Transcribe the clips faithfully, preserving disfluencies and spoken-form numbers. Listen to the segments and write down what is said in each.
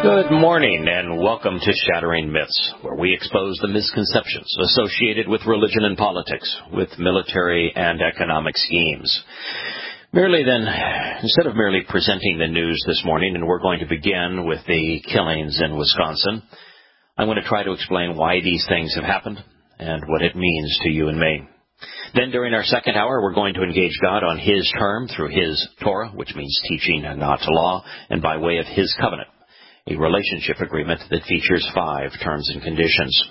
Good morning and welcome to Shattering Myths, where we expose the misconceptions associated with religion and politics, with military and economic schemes. Merely then, instead of merely presenting the news this morning, and we're going to begin with the killings in Wisconsin, I'm going to try to explain why these things have happened and what it means to you and me. Then during our second hour, we're going to engage God on His term through His Torah, which means teaching and not law, and by way of His covenant, a relationship agreement that features five terms and conditions.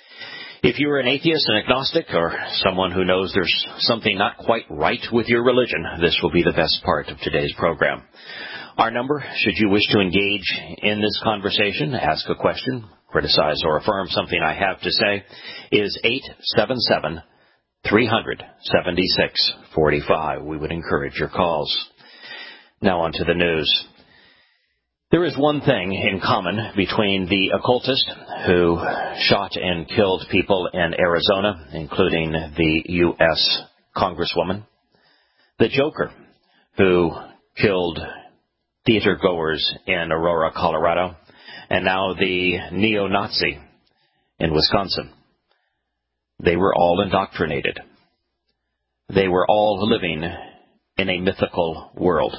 If you are an atheist, an agnostic, or someone who knows there's something not quite right with your religion, this will be the best part of today's program. Our number, should you wish to engage in this conversation, ask a question, criticize or affirm something I have to say, is eight seven seven, three hundred, seventy-six forty-five. We would encourage your calls. Now on to the news. There is one thing in common between the occultist who shot and killed people in Arizona, including the U S Congresswoman, the Joker who killed theater-goers in Aurora, Colorado, and now the neo-Nazi in Wisconsin. They were all indoctrinated. They were all living in a mythical world.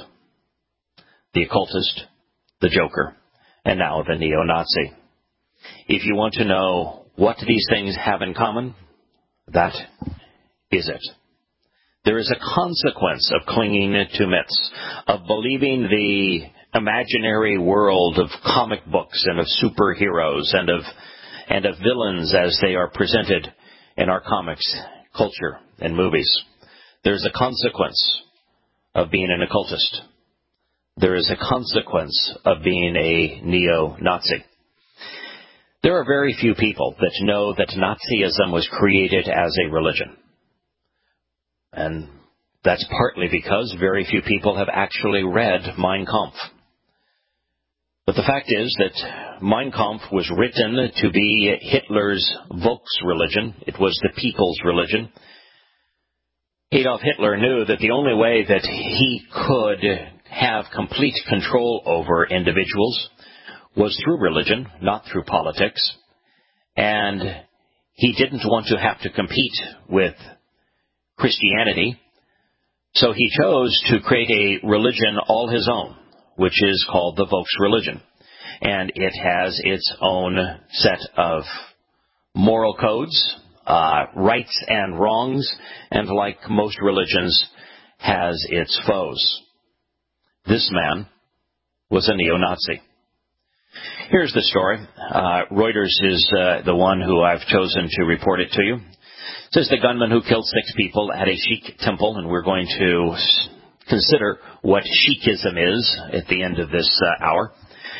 The occultist, the Joker, and now the neo-Nazi. If you want to know what these things have in common, that is it. There is a consequence of clinging to myths, of believing the imaginary world of comic books and of superheroes and of and of villains as they are presented in our comics, culture, and movies. There's a consequence of being an occultist. There is a consequence of being a neo-Nazi. There are very few people that know that Nazism was created as a religion. And that's partly because very few people have actually read Mein Kampf. But the fact is that Mein Kampf was written to be Hitler's Volksreligion. It was the people's religion. Adolf Hitler knew that the only way that he could have complete control over individuals was through religion, not through politics. And he didn't want to have to compete with Christianity. So he chose to create a religion all his own, which is called the Volksreligion. And it has its own set of moral codes, uh, rights and wrongs, and like most religions, has its foes. This man was a neo-Nazi. Here's the story. Uh, Reuters is uh, the one who I've chosen to report it to you. It says the gunman who killed six people at a Sikh temple, and we're going to consider what Sikhism is at the end of this uh, hour.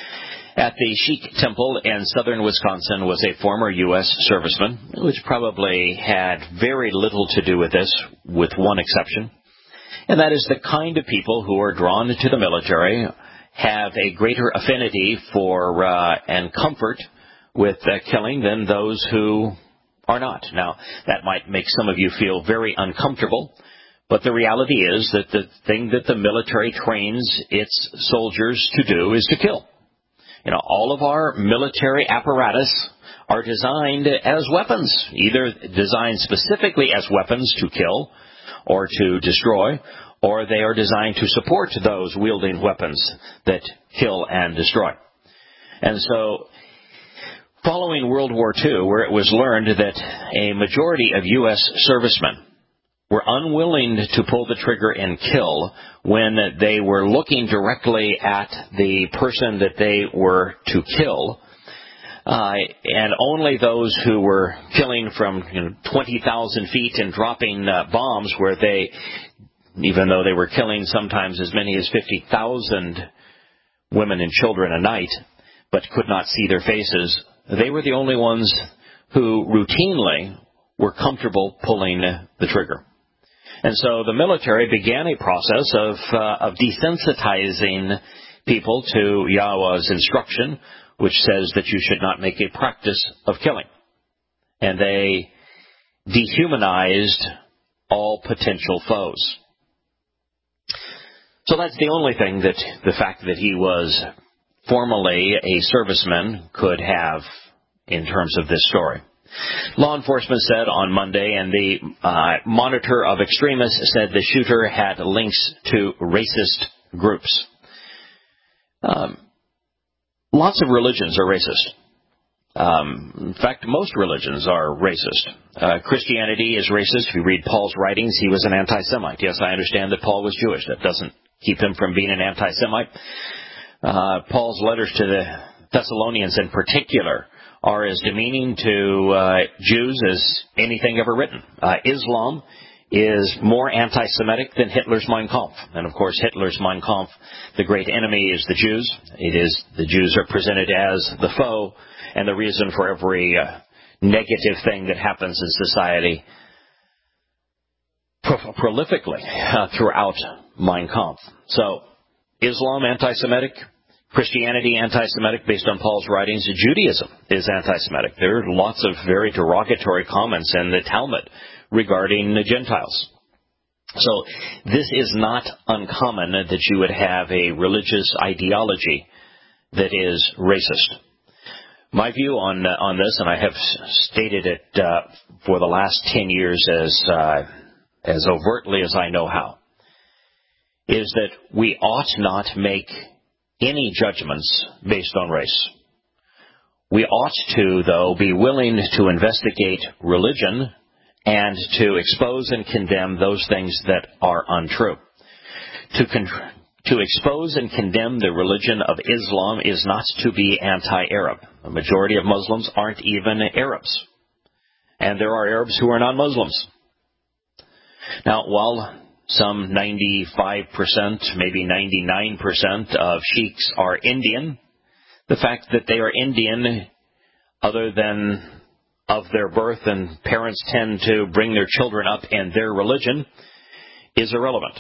At the Sikh temple in southern Wisconsin was a former U S serviceman, which probably had very little to do with this, with one exception. And that is the kind of people who are drawn to the military, have a greater affinity for uh, and comfort with uh, killing than those who are not. Now, that might make some of you feel very uncomfortable, but the reality is that the thing that the military trains its soldiers to do is to kill. You know, all of our military apparatus are designed as weapons, either designed specifically as weapons to kill or to destroy, or they are designed to support those wielding weapons that kill and destroy. And so, following World War Two, where it was learned that a majority of U S servicemen were unwilling to pull the trigger and kill when they were looking directly at the person that they were to kill, Uh, and only those who were killing from you know, twenty thousand feet and dropping uh, bombs where they, even though they were killing sometimes as many as fifty thousand women and children a night, but could not see their faces, they were the only ones who routinely were comfortable pulling the trigger. And so the military began a process of, uh, of desensitizing people to Yahweh's instruction, which says that you should not make a practice of killing. And they dehumanized all potential foes. So that's the only thing that the fact that he was formerly a serviceman could have in terms of this story. Law enforcement said on Monday, and the uh, monitor of extremists said the shooter had links to racist groups. Um, lots of religions are racist. Um, in fact, most religions are racist. Uh, Christianity is racist. If you read Paul's writings, he was an anti-Semite. Yes, I understand that Paul was Jewish. That doesn't keep him from being an anti-Semite. Uh, Paul's letters to the Thessalonians in particular are as demeaning to uh, Jews as anything ever written. Uh, Islam is more anti-Semitic than Hitler's Mein Kampf. And of course, Hitler's Mein Kampf, the great enemy is the Jews. It is, the Jews are presented as the foe and the reason for every uh, negative thing that happens in society pro- prolifically uh, throughout Mein Kampf. So, Islam anti-Semitic, Christianity anti-Semitic based on Paul's writings, Judaism is anti-Semitic. There are lots of very derogatory comments in the Talmud regarding the Gentiles. So this is not uncommon that you would have a religious ideology that is racist. My view on uh, on this, and I have stated it uh, for the last ten years as uh, as overtly as I know how, is that we ought not make any judgments based on race. We ought to, though, be willing to investigate religion and to expose and condemn those things that are untrue. To con- to expose and condemn the religion of Islam is not to be anti-Arab. The majority of Muslims aren't even Arabs. And there are Arabs who are non-Muslims. Now, while some ninety-five percent, maybe ninety-nine percent of sheiks are Indian, the fact that they are Indian, other than of their birth, and parents tend to bring their children up in their religion, is irrelevant.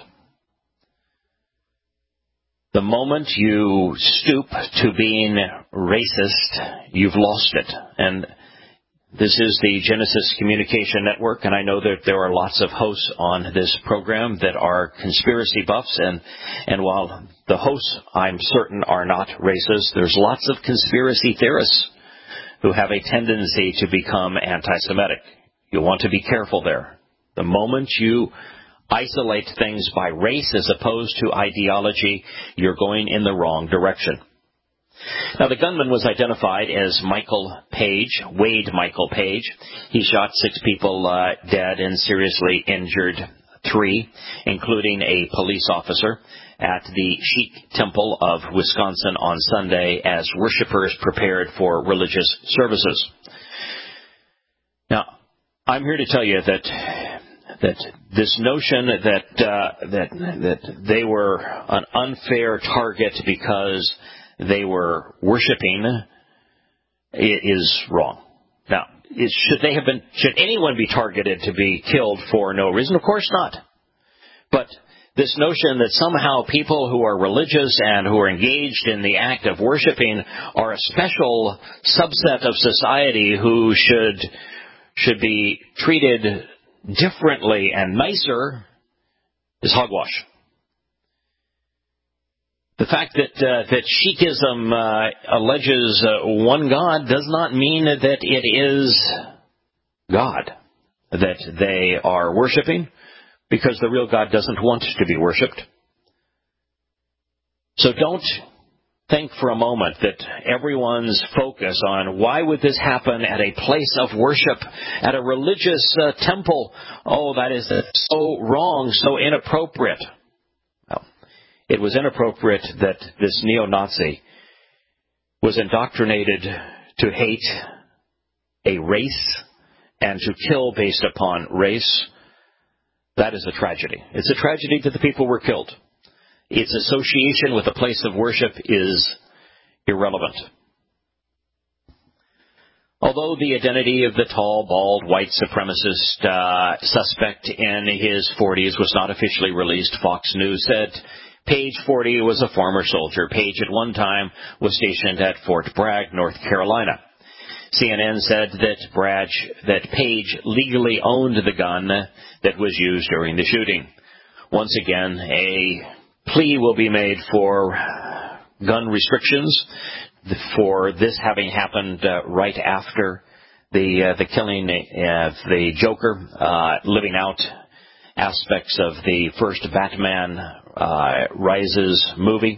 The moment you stoop to being racist, you've lost it. And this is the Genesis Communication Network, and I know that there are lots of hosts on this program that are conspiracy buffs, and, and while the hosts, I'm certain, are not racist, there's lots of conspiracy theorists who have a tendency to become anti-Semitic. You want to be careful there. The moment you isolate things by race as opposed to ideology, you're going in the wrong direction. Now, the gunman was identified as Michael Page, Wade Michael Page. He shot six people uh, dead and seriously injured three, including a police officer, at the Sikh Temple of Wisconsin on Sunday as worshipers prepared for religious services. Now, I'm here to tell you that that this notion that uh, that that they were an unfair target because they were worshiping is wrong. Now, it, should they have been? Should anyone be targeted to be killed for no reason? Of course not. But this notion that somehow people who are religious and who are engaged in the act of worshiping are a special subset of society who should should be treated differently and nicer is hogwash. The fact that uh, that Sikhism uh, alleges uh, one God does not mean that it is God that they are worshiping, because the real God doesn't want to be worshipped. So don't think for a moment that everyone's focus on why would this happen at a place of worship, at a religious uh, temple, oh, that is so wrong, so inappropriate. Well, it was inappropriate that this neo-Nazi was indoctrinated to hate a race and to kill based upon race. That is a tragedy. It's a tragedy that the people were killed. Its association with a place of worship is irrelevant. Although the identity of the tall, bald, white supremacist uh, suspect in his forties was not officially released, Fox News said Page, forty, was a former soldier. Page at one time was stationed at Fort Bragg, North Carolina. C N N said that Bragg, that Page legally owned the gun that was used during the shooting. Once again, a plea will be made for gun restrictions for this having happened uh, right after the uh, the killing of the Joker, uh, living out aspects of the first Batman uh, Rises movie.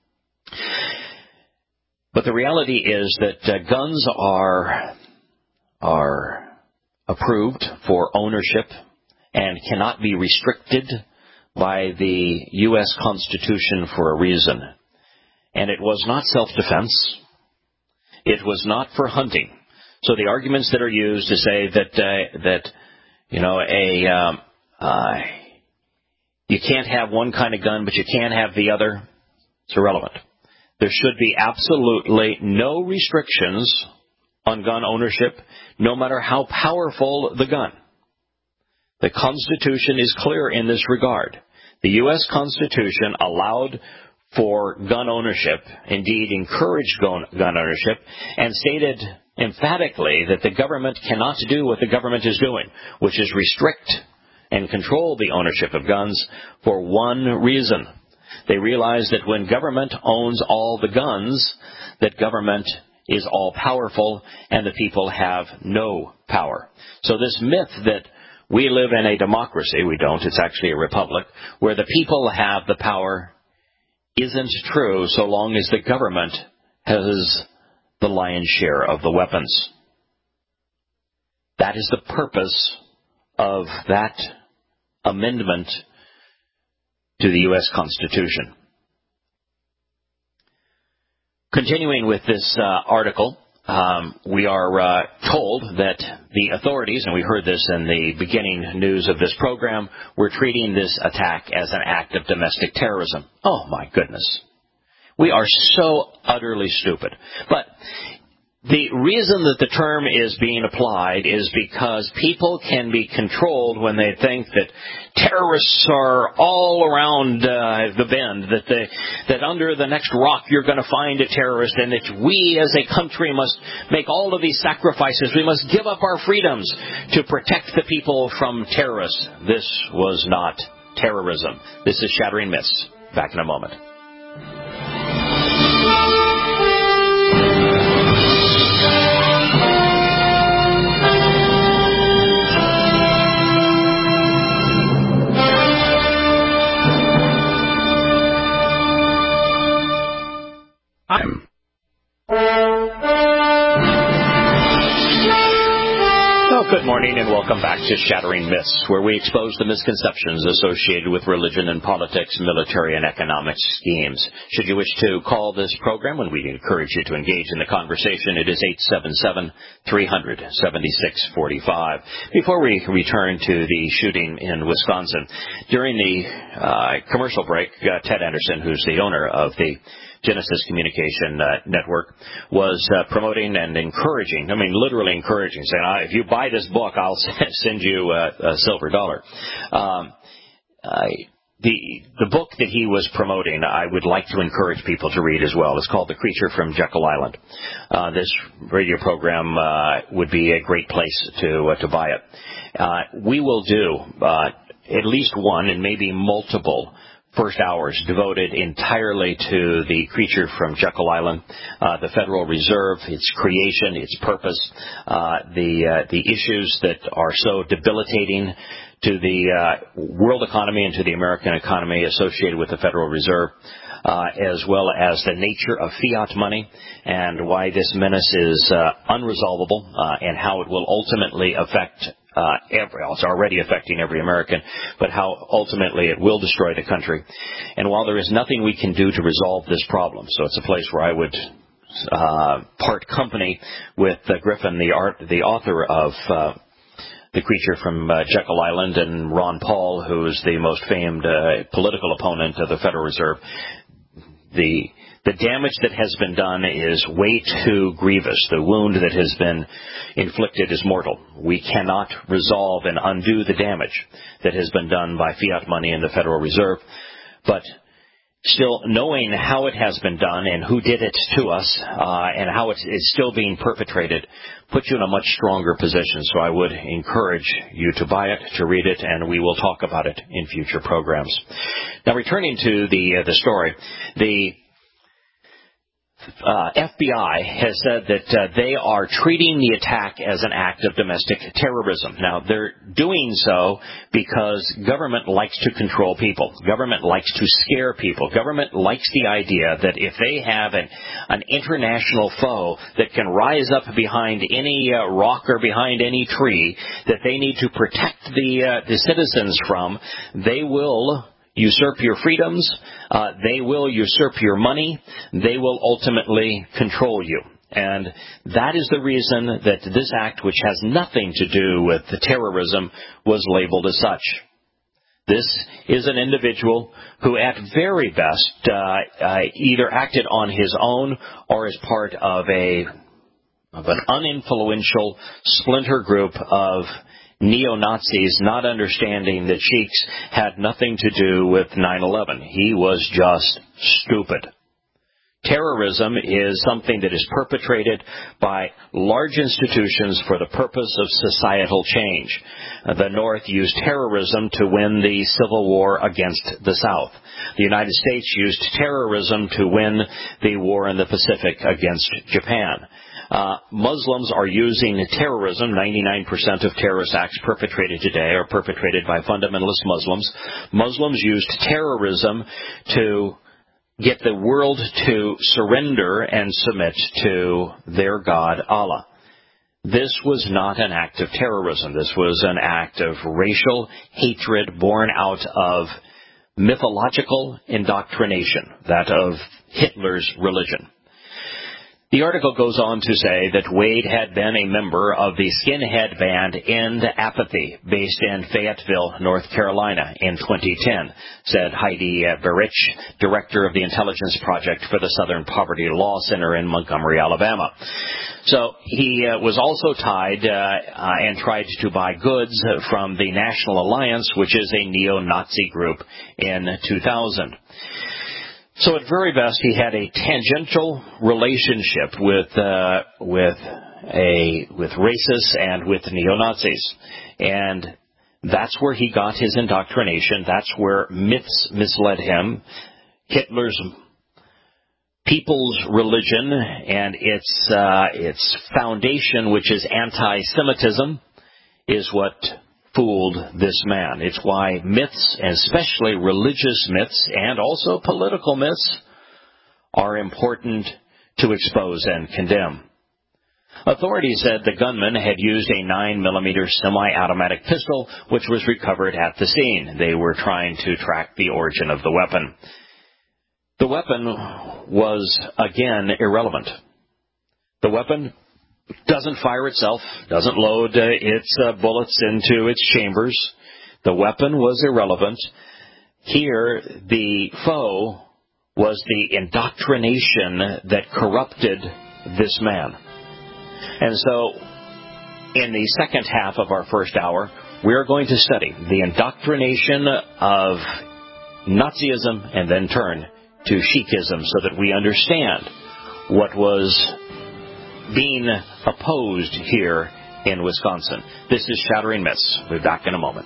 But the reality is that uh, guns are are approved for ownership and cannot be restricted by the U S Constitution for a reason. And it was not self-defense. It was not for hunting. So the arguments that are used to say that, uh, that you know, a um, uh, you can't have one kind of gun, but you can have the other, it's irrelevant. There should be absolutely no restrictions on gun ownership, no matter how powerful the gun. The Constitution is clear in this regard. The U S Constitution allowed for gun ownership, indeed encouraged gun ownership, and stated emphatically that the government cannot do what the government is doing, which is restrict and control the ownership of guns for one reason. They realize that when government owns all the guns, that government is all-powerful and the people have no power. So this myth that we live in a democracy, we don't, it's actually a republic, where the people have the power isn't true so long as the government has the lion's share of the weapons. That is the purpose of that amendment to the U S Constitution. Continuing with this uh, article, um, we are uh, told that the authorities, and we heard this in the beginning news of this program, were treating this attack as an act of domestic terrorism. Oh, my goodness. We are so utterly stupid. But the reason that the term is being applied is because people can be controlled when they think that terrorists are all around uh, the bend, that they, that under the next rock you're going to find a terrorist, and that we as a country must make all of these sacrifices. We must give up our freedoms to protect the people from terrorists. This was not terrorism. This is Shattering Myths. Back in a moment. Well, good morning and welcome back to Shattering Myths, where we expose the misconceptions associated with religion and politics, military and economic schemes. Should you wish to call this program, and we encourage you to engage in the conversation, it is eight seven seven, three hundred, seventy-six forty-five. Before we return to the shooting in Wisconsin, during the uh, commercial break, uh, Ted Anderson, who's the owner of the Genesis Communication uh, Network, was uh, promoting and encouraging, I mean literally encouraging, saying, ah, if you buy this book, I'll send you a, a silver dollar. Um, I, the, the book that he was promoting, I would like to encourage people to read as well. It's called The Creature from Jekyll Island. Uh, this radio program uh, would be a great place to, uh, to buy it. Uh, we will do uh, at least one and maybe multiple first hours devoted entirely to the creature from Jekyll Island, uh, the Federal Reserve, its creation, its purpose, uh, the uh, the issues that are so debilitating to the uh, world economy and to the American economy associated with the Federal Reserve, uh, as well as the nature of fiat money and why this menace is uh, unresolvable uh, and how it will ultimately affect Uh, every, well, it's already affecting every American, but how ultimately it will destroy the country. And while there is nothing we can do to resolve this problem, so it's a place where I would uh, part company with uh, Griffin, the art, the author of uh, The Creature from uh, Jekyll Island, and Ron Paul, who is the most famed uh, political opponent of the Federal Reserve. The The damage that has been done is way too grievous. The wound that has been inflicted is mortal. We cannot resolve and undo the damage that has been done by fiat money in the Federal Reserve. But still, knowing how it has been done and who did it to us uh, and how it is still being perpetrated puts you in a much stronger position. So I would encourage you to buy it, to read it, and we will talk about it in future programs. Now, returning to the uh, the story, the Uh, F B I has said that uh, they are treating the attack as an act of domestic terrorism. Now, they're doing so because government likes to control people. Government likes to scare people. Government likes the idea that if they have an, an international foe that can rise up behind any uh, rock or behind any tree that they need to protect the, uh, the citizens from, they will usurp your freedoms, uh, they will usurp your money, they will ultimately control you. And that is the reason that this act, which has nothing to do with the terrorism, was labeled as such. This is an individual who at very best uh, uh, either acted on his own or as part of a of an uninfluential splinter group of neo-Nazis, not understanding that Sheiks had nothing to do with nine eleven. He was just stupid. Terrorism is something that is perpetrated by large institutions for the purpose of societal change. The North used terrorism to win the Civil War against the South. The United States used terrorism to win the war in the Pacific against Japan. Uh, Muslims are using terrorism. ninety-nine percent of terrorist acts perpetrated today are perpetrated by fundamentalist Muslims. Muslims used terrorism to get the world to surrender and submit to their God, Allah. This was not an act of terrorism. This was an act of racial hatred born out of mythological indoctrination, that of Hitler's religion. The article goes on to say that Wade had been a member of the skinhead band End Apathy, based in Fayetteville, North Carolina, in twenty ten, said Heidi Berich, director of the Intelligence Project for the Southern Poverty Law Center in Montgomery, Alabama. So he uh, was also tied uh, uh, and tried to buy goods from the National Alliance, which is a neo-Nazi group, in two thousand. So at very best, he had a tangential relationship with uh, with a with racists and with neo-Nazis, and that's where he got his indoctrination. That's where myths misled him. Hitler's people's religion and its uh, its foundation, which is anti-Semitism, is what fooled this man. It's why myths, especially religious myths and also political myths, are important to expose and condemn. Authorities said the gunman had used a nine millimeter semi-automatic pistol, which was recovered at the scene. They were trying to track the origin of the weapon. The weapon was, again, irrelevant. The weapon doesn't fire itself, doesn't load uh, its uh, bullets into its chambers. The weapon was irrelevant. Here, the foe was the indoctrination that corrupted this man. And so, in the second half of our first hour, we're going to study the indoctrination of Nazism and then turn to Sikhism so that we understand what was being opposed here in Wisconsin. This is Shattering Myths. We'll be back in a moment.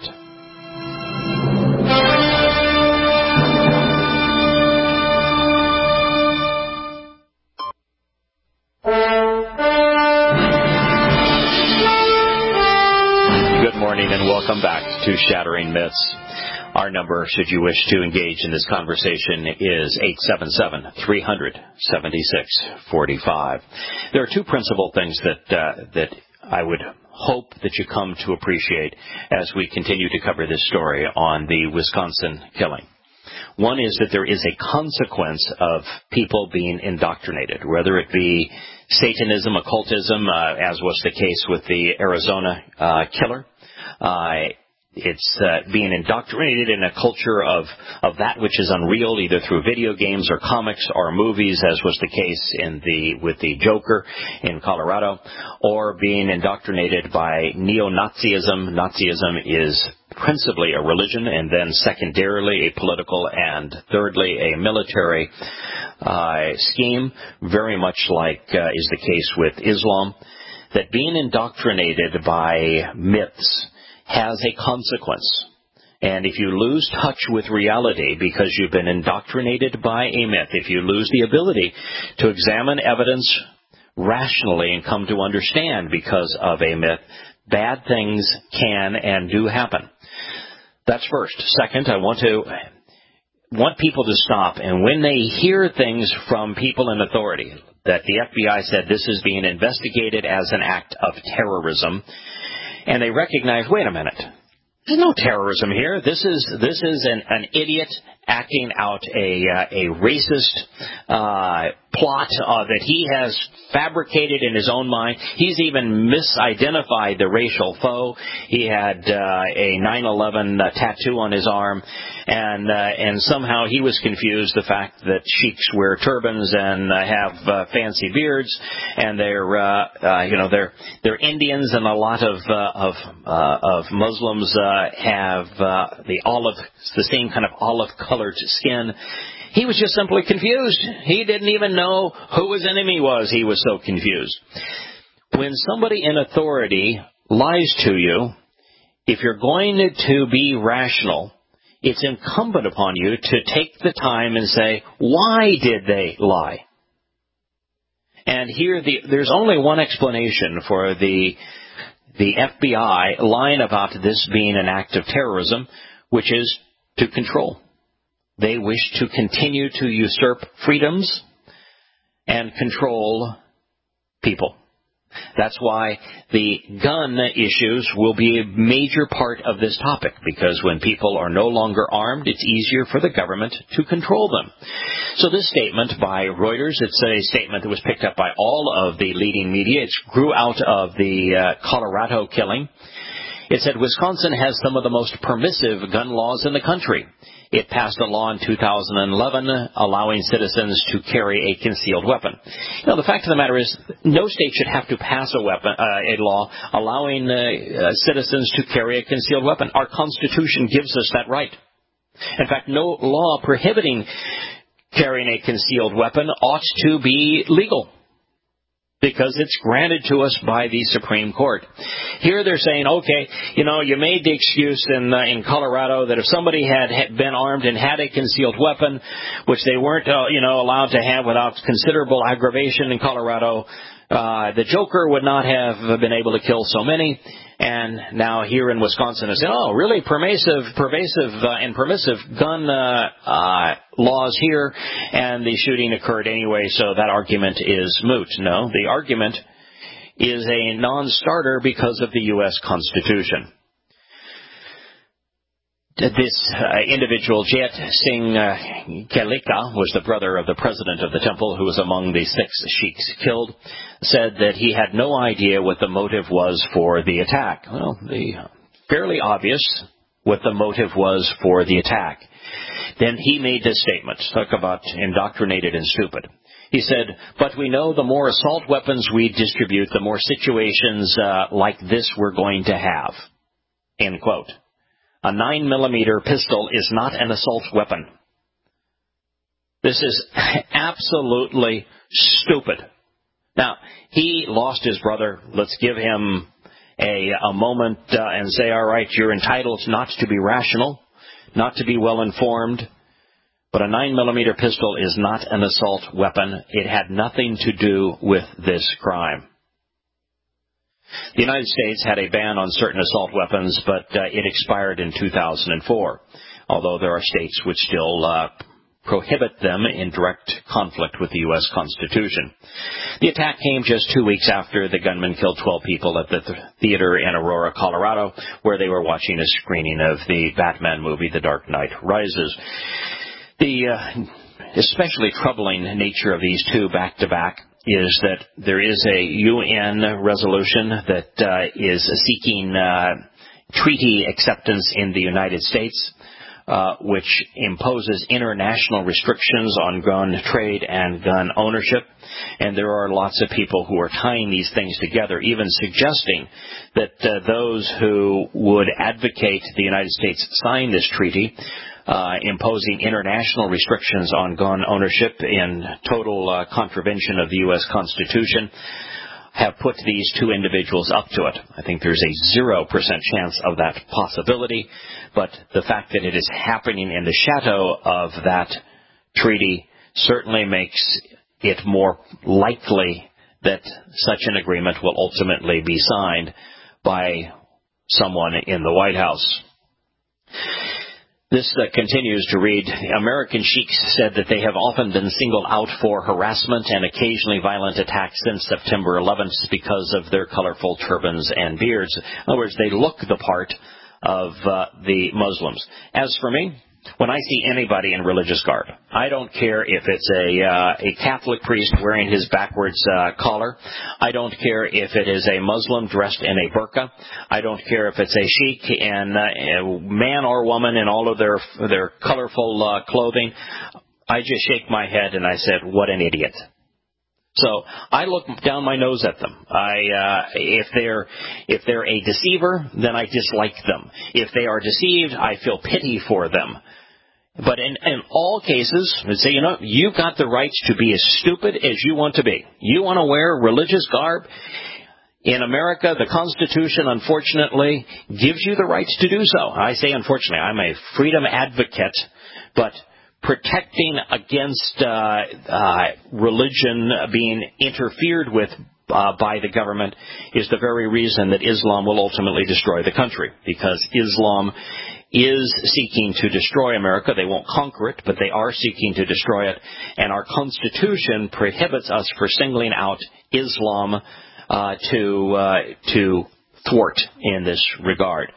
Good morning and welcome back to Shattering Myths. Our number, should you wish to engage in this conversation, is eight seven seven, three hundred, seventy-six forty-five. There are two principal things that uh, that I would hope that you come to appreciate as we continue to cover this story on the Wisconsin killing. One is that there is a consequence of people being indoctrinated, whether it be Satanism, occultism, uh, as was the case with the Arizona uh, killer. Uh, It's uh, being indoctrinated in a culture of, of that which is unreal, either through video games or comics or movies, as was the case in the with the Joker in Colorado, or being indoctrinated by neo-Nazism. Nazism is principally a religion, and then secondarily a political, and thirdly a military uh, scheme, very much like uh, is the case with Islam, that being indoctrinated by myths has a consequence. And if you lose touch with reality because you've been indoctrinated by a myth, if you lose the ability to examine evidence rationally and come to understand because of a myth, bad things can and do happen. That's first. Second, I want to want people to stop, and when they hear things from people in authority, that the F B I said this is being investigated as an act of terrorism, and they recognize, wait a minute, there's no terrorism here. This is this is an, an idiot acting out a uh, a racist uh, plot uh, that he has fabricated in his own mind. He's even misidentified the racial foe. He had uh, a nine eleven uh, tattoo on his arm, and uh, and somehow he was confused the fact that sheiks wear turbans and uh, have uh, fancy beards, and they're uh, uh, you know they're they're Indians, and a lot of uh, of uh, of Muslims uh, have uh, the olive the same kind of olive colored skin. He was just simply confused. He didn't even know who his enemy was. He was so confused. When somebody in authority lies to you, if you're going to be rational, it's incumbent upon you to take the time and say, why did they lie? And here, the, there's only one explanation for the the F B I lying about this being an act of terrorism, which is to control. They wish to continue to usurp freedoms and control people. That's why the gun issues will be a major part of this topic, because when people are no longer armed, it's easier for the government to control them. So this statement by Reuters, it's a statement that was picked up by all of the leading media. It grew out of the uh, Colorado killing. It said Wisconsin has some of the most permissive gun laws in the country. It passed a law in two thousand eleven allowing citizens to carry a concealed weapon. You know, the fact of the matter is, no state should have to pass a weapon, uh, a law allowing uh, uh, citizens to carry a concealed weapon. Our Constitution gives us that right. In fact, no law prohibiting carrying a concealed weapon ought to be legal, because it's granted to us by the Supreme Court. Here they're saying, okay, you know, you made the excuse in uh, in Colorado that if somebody had, had been armed and had a concealed weapon, which they weren't, uh, you know, allowed to have without considerable aggravation in Colorado, uh, the Joker would not have been able to kill so many. And now here in Wisconsin, they say, oh, really pervasive, pervasive uh, and permissive gun uh, uh, laws here, and the shooting occurred anyway, so that argument is moot. No, the argument is a non-starter because of the U S Constitution. This uh, individual, Jayat Singh uh, Kalika, was the brother of the president of the temple, who was among the six sheiks killed, said that he had no idea what the motive was for the attack. Well, the fairly obvious what the motive was for the attack. Then he made this statement, talk about indoctrinated and stupid. He said, but we know the more assault weapons we distribute, the more situations uh, like this we're going to have. End quote. A nine millimeter pistol is not an assault weapon. This is absolutely stupid. Now, he lost his brother. Let's give him a, a moment uh, and say, all right, you're entitled not to be rational, not to be well informed, but a nine millimeter pistol is not an assault weapon. It had nothing to do with this crime. The United States had a ban on certain assault weapons, but uh, it expired in two thousand four, although there are states which still uh, prohibit them in direct conflict with the U S Constitution. The attack came just two weeks after the gunman killed twelve people at the th- theater in Aurora, Colorado, where they were watching a screening of the Batman movie, The Dark Knight Rises. The uh, especially troubling nature of these two back-to-back is that there is a U N resolution that uh, is seeking uh, treaty acceptance in the United States, uh, which imposes international restrictions on gun trade and gun ownership. And there are lots of people who are tying these things together, even suggesting that uh, those who would advocate the United States sign this treaty, Uh, imposing international restrictions on gun ownership in total uh, contravention of the U S Constitution, have put these two individuals up to it. I think there's a zero percent chance of that possibility, but the fact that it is happening in the shadow of that treaty certainly makes it more likely that such an agreement will ultimately be signed by someone in the White House. This uh, continues to read, American sheiks said that they have often been singled out for harassment and occasionally violent attacks since September eleventh because of their colorful turbans and beards. In other words, they look the part of uh, the Muslims. As for me, when I see anybody in religious garb, I don't care if it's a uh, a Catholic priest wearing his backwards uh, collar. I don't care if it is a Muslim dressed in a burqa. I don't care if it's a sheikh and uh, man or woman in all of their their colorful uh, clothing. I just shake my head and I said, what an idiot. So I look down my nose at them. I, uh, if they're, if they're a deceiver, then I dislike them. If they are deceived, I feel pity for them. But in, in all cases, I'd say, you know, you've got the rights to be as stupid as you want to be. You want to wear religious garb? In America, the Constitution, unfortunately, gives you the rights to do so. I say unfortunately, I'm a freedom advocate, but protecting against uh, uh, religion being interfered with uh, by the government is the very reason that Islam will ultimately destroy the country, because Islam is seeking to destroy America. They won't conquer it, but they are seeking to destroy it, and our Constitution prohibits us from singling out Islam uh, to uh, to thwart in this regard.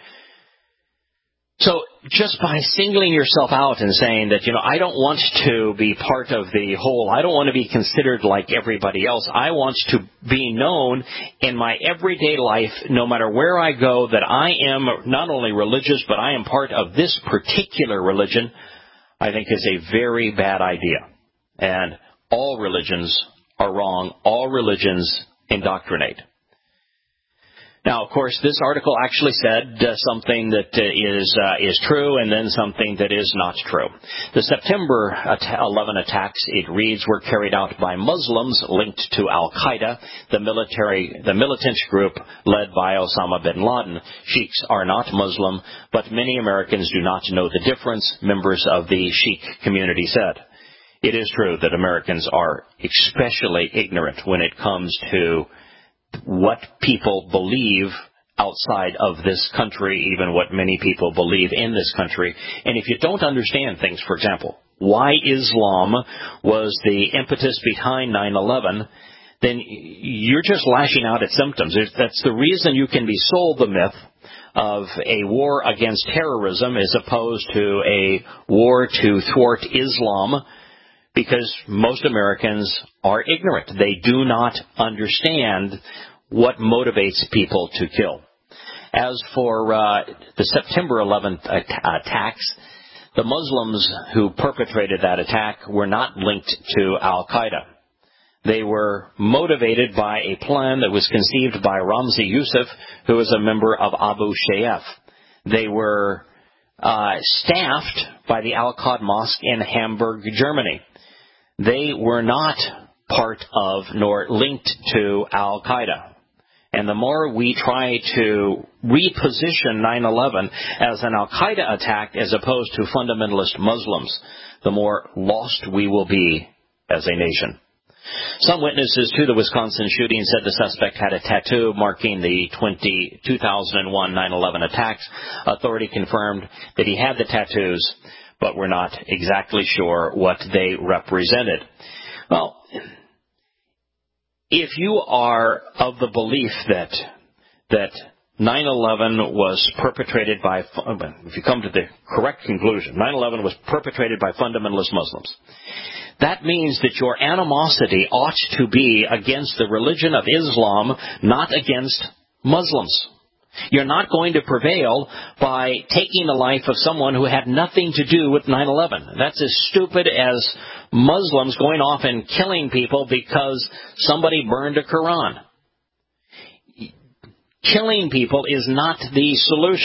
So just by singling yourself out and saying that, you know, I don't want to be part of the whole, I don't want to be considered like everybody else. I want to be known in my everyday life, no matter where I go, that I am not only religious, but I am part of this particular religion, I think is a very bad idea. And all religions are wrong. All religions indoctrinate. Now, of course, this article actually said uh, something that uh, is uh, is true and then something that is not true. The September eleventh attacks, it reads, were carried out by Muslims linked to Al-Qaeda, the military, the militant group led by Osama bin Laden. Sheiks are not Muslim, but many Americans do not know the difference, members of the Sheikh community said. It is true that Americans are especially ignorant when it comes to what people believe outside of this country, even what many people believe in this country. And if you don't understand things, for example, why Islam was the impetus behind nine eleven, then you're just lashing out at symptoms. That's the reason you can be sold the myth of a war against terrorism as opposed to a war to thwart Islam, because most Americans are ignorant. They do not understand what motivates people to kill. As for uh, the September eleventh at- attacks, the Muslims who perpetrated that attack were not linked to Al-Qaeda. They were motivated by a plan that was conceived by Ramzi Youssef, who was a member of Abu Shayyaf. They were uh, staffed by the Al-Qad Mosque in Hamburg, Germany. They were not part of nor linked to Al-Qaeda. And the more we try to reposition nine eleven as an Al-Qaeda attack as opposed to fundamentalist Muslims, the more lost we will be as a nation. Some witnesses to the Wisconsin shooting said the suspect had a tattoo marking the two thousand one nine eleven attacks. Authority confirmed that he had the tattoos, but we're not exactly sure what they represented. Well, if you are of the belief that that nine eleven was perpetrated by, if you come to the correct conclusion, nine eleven was perpetrated by fundamentalist Muslims, that means that your animosity ought to be against the religion of Islam, not against Muslims. You're not going to prevail by taking the life of someone who had nothing to do with nine eleven. That's as stupid as Muslims going off and killing people because somebody burned a Quran. Killing people is not the solution.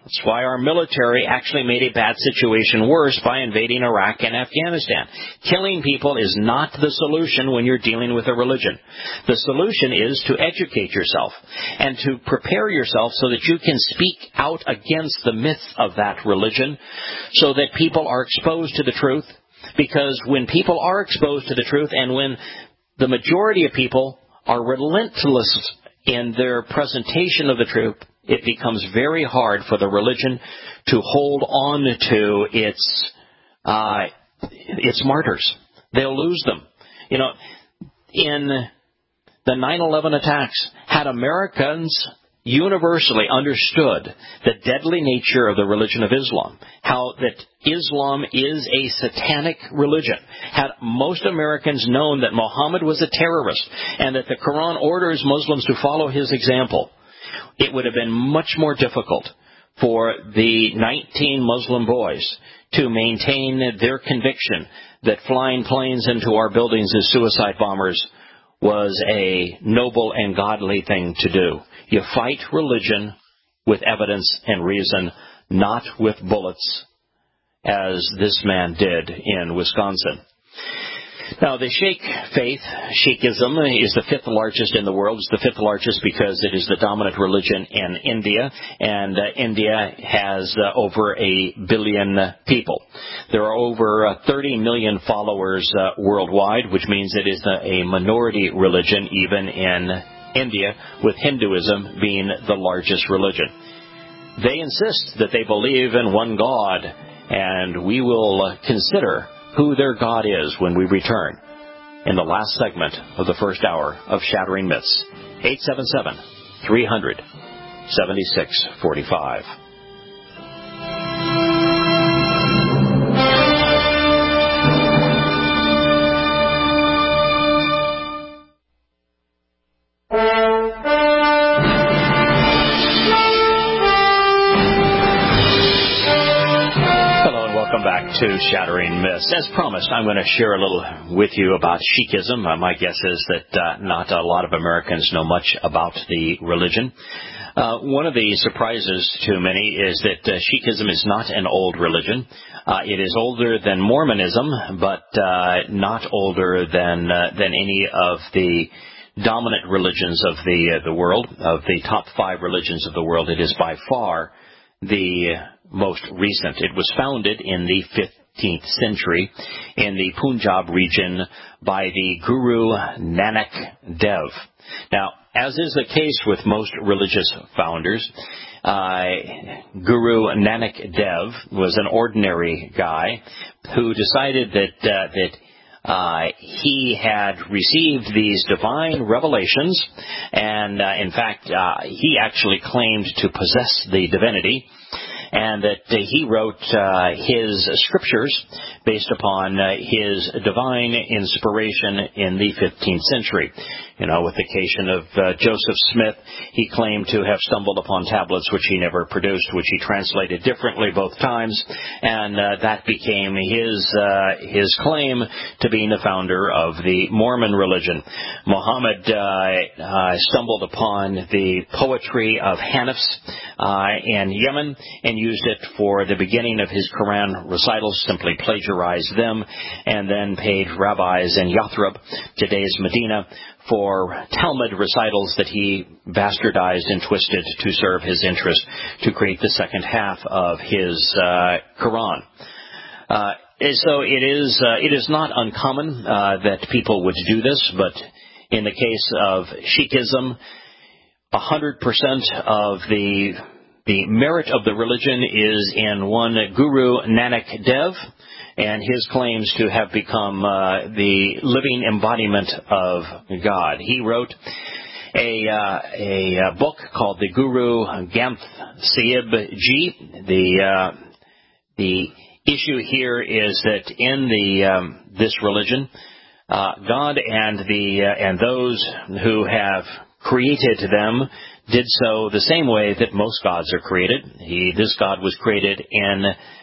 That's why our military actually made a bad situation worse by invading Iraq and Afghanistan. Killing people is not the solution when you're dealing with a religion. The solution is to educate yourself and to prepare yourself so that you can speak out against the myths of that religion so that people are exposed to the truth. Because when people are exposed to the truth and when the majority of people are relentless in their presentation of the truth, it becomes very hard for the religion to hold on to its uh, its martyrs. They'll lose them. You know, in the nine eleven attacks, had Americans universally understood the deadly nature of the religion of Islam, how that Islam is a satanic religion, had most Americans known that Muhammad was a terrorist and that the Quran orders Muslims to follow his example, it would have been much more difficult for the nineteen Muslim boys to maintain their conviction that flying planes into our buildings as suicide bombers was a noble and godly thing to do. You fight religion with evidence and reason, not with bullets, as this man did in Wisconsin. Now, the Sheikh faith, Sikhism, is the fifth largest in the world. It's the fifth largest because it is the dominant religion in India, and uh, India has uh, over a billion people. There are over uh, thirty million followers uh, worldwide, which means it is a minority religion even in India, with Hinduism being the largest religion. They insist that they believe in one God, and we will uh, consider who their God is when we return in the last segment of the first hour of Shattering Myths. eight seven seven, three hundred, seventy-six forty-five. To Shattering Myths. As promised, I'm going to share a little with you about Sikhism. Uh, my guess is that uh, not a lot of Americans know much about the religion. Uh, one of the surprises to many is that uh, Sikhism is not an old religion. Uh, it is older than Mormonism, but uh, not older than uh, than any of the dominant religions of the uh, the world. Of the top five religions of the world, it is by far the most recent. It was founded in the fifteenth century in the Punjab region by the Guru Nanak Dev. Now, as is the case with most religious founders, uh, Guru Nanak Dev was an ordinary guy who decided that uh, that Uh, he had received these divine revelations, and uh, in fact, uh, he actually claimed to possess the divinity, and that uh, he wrote uh, his scriptures based upon uh, his divine inspiration in the fifteenth century. You know, with the occasion of uh, Joseph Smith, he claimed to have stumbled upon tablets which he never produced, which he translated differently both times, and uh, that became his uh, his claim to being the founder of the Mormon religion. Muhammad uh, uh, stumbled upon the poetry of Hanifs uh, in Yemen and used it for the beginning of his Quran recitals, simply plagiarized them, and then paid rabbis in Yathrib, today's Medina, for Talmud recitals that he bastardized and twisted to serve his interest to create the second half of his uh, Quran. Uh, so it is uh, it is not uncommon uh, that people would do this, but in the case of Sikhism, one hundred percent of the the merit of the religion is in one Guru Nanak Dev, and his claims to have become uh, the living embodiment of God. He wrote a, uh, a, a book called the Guru Granth Sahib Ji. The uh, the issue here is that in the um, this religion, uh, God and the uh, and those who have created them did so the same way that most gods are created. He, this God was created in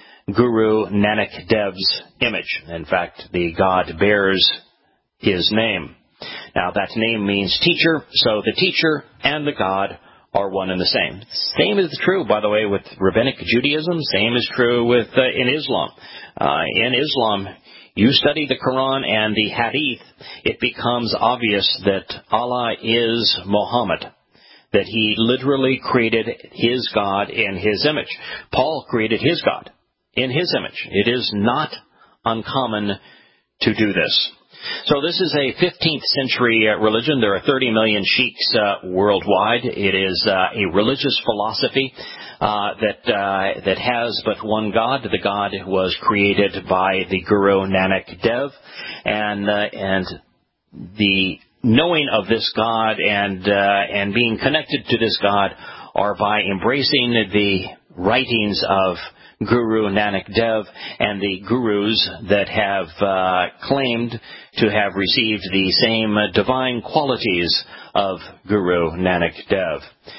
Guru Nanak Dev's image. In fact, the God bears his name. Now, that name means teacher, so the teacher and the God are one and the same. Same is true, by the way, with Rabbinic Judaism. Same is true with uh, in Islam. Uh, in Islam, you study the Quran and the Hadith, it becomes obvious that Allah is Muhammad, that he literally created his God in his image. Paul created his God in his image. It is not uncommon to do this. So this is a fifteenth century uh, religion. There are thirty million sheiks uh, worldwide. It is uh, a religious philosophy uh, that uh, that has but one God. The God was created by the Guru Nanak Dev, and uh, and the knowing of this God and uh, and being connected to this God are by embracing the writings of Guru Nanak Dev and the gurus that have uh, claimed to have received the same divine qualities of Guru Nanak Dev.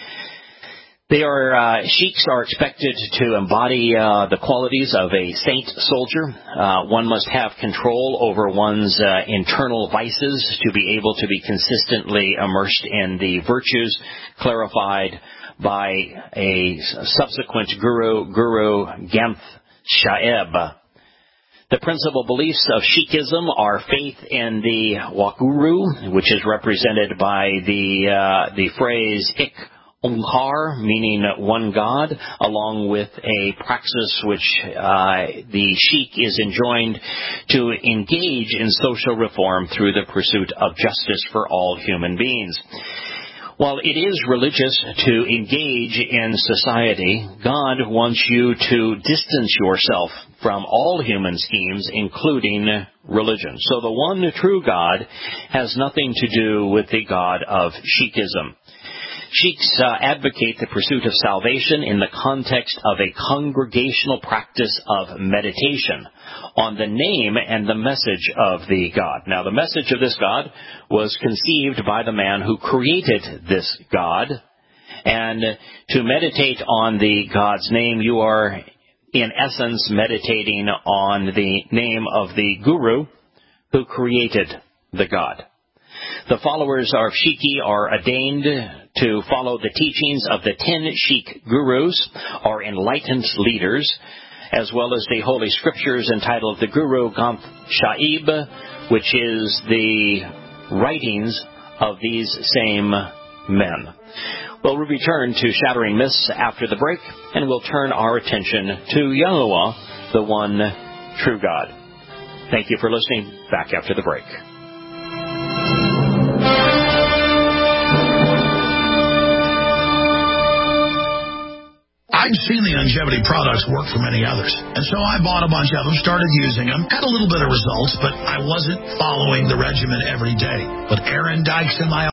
They are, uh, sheiks are expected to embody uh, the qualities of a saint soldier. Uh, one must have control over one's uh, internal vices to be able to be consistently immersed in the virtues clarified by a subsequent guru, Guru Granth Sahib. The principal beliefs of Sikhism are faith in the Wahguru, which is represented by the uh, the phrase Ik Onkar, meaning one God, along with a praxis which uh, the Sikh is enjoined to engage in social reform through the pursuit of justice for all human beings. While it is religious to engage in society, God wants you to distance yourself from all human schemes, including religion. So the one true God has nothing to do with the God of Sikhism. Sikhs uh, advocate the pursuit of salvation in the context of a congregational practice of meditation on the name and the message of the God. Now, the message of this God was conceived by the man who created this God. And to meditate on the God's name, you are, in essence, meditating on the name of the Guru who created the God. The followers of Sikhi are ordained to follow the teachings of the ten Sikh gurus, or enlightened leaders, as well as the Holy Scriptures entitled the Guru Granth Sahib, which is the writings of these same men. Well, we'll return to Shattering Myths after the break, and we'll turn our attention to Yahuwah, the one true God. Thank you for listening. Back after the break. I'd seen the longevity products work for many others, and so I bought a bunch of them, started using them, had a little bit of results, but I wasn't following the regimen every day. But Aaron Dykes and my